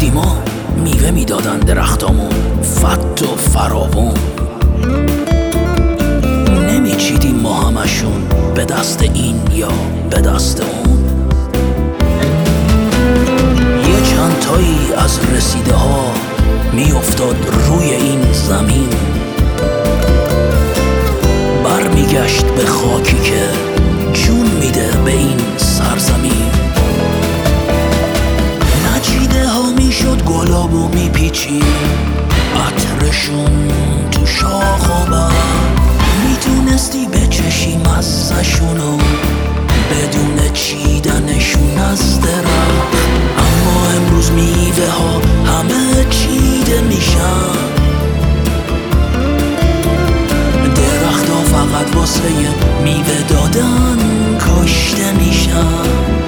قدیما میوه میدادن درختامون فت و فراوون، نمیچیدیم ما همشون به دست این یا به دست اون. یه چند تایی از رسیده ها میافتاد روی این زمین، برمیگشت به خاکی که جون میده به این سرزمین. نچیده ها میشد گلاب و میپیچید عطرشون تو شاخ و بر، میتونستی بچشی مزه‌شونو بدون چیدنشون از درخت. اما امروز میوه ها همه چیده میشن، درخت ها فقط واسه میوه دادن کاشته میشن.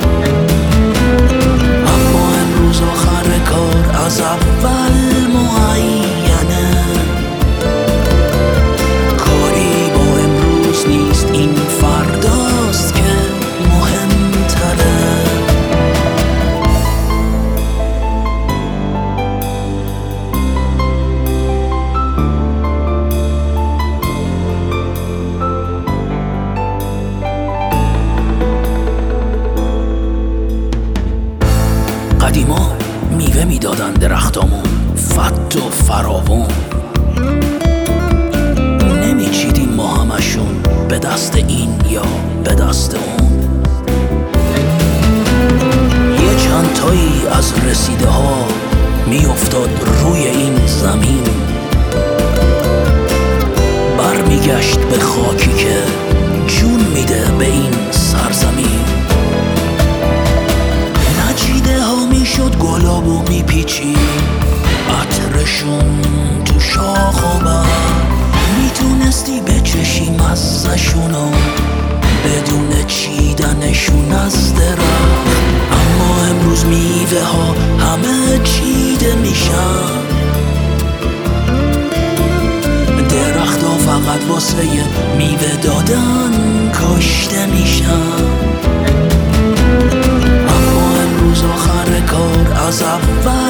اما امروز آخر کار از اول معینه، کاری با امروز نیست، این فرداست که مهمتره. قدیما میوه میدادن درختامون فت و فراوون، نمیچیدیم ما همشون به دست این یا به دست اون. یه چند تایی از رسیده ها میافتاد روی این زمین، برمیگشت به خاکی که جون میده به این سرزمین. نچیده ها میشد گلاب و میپیچید عطرشون تو شاخ و بر، میتونستی بچشی مزه‌شونو بدون چیدنشون از درخت. اما امروز میوه ها همه چیده میشن، درخت ها فقط واسه میوه دادن کاشته میشن. اما امروز آخر کار از اول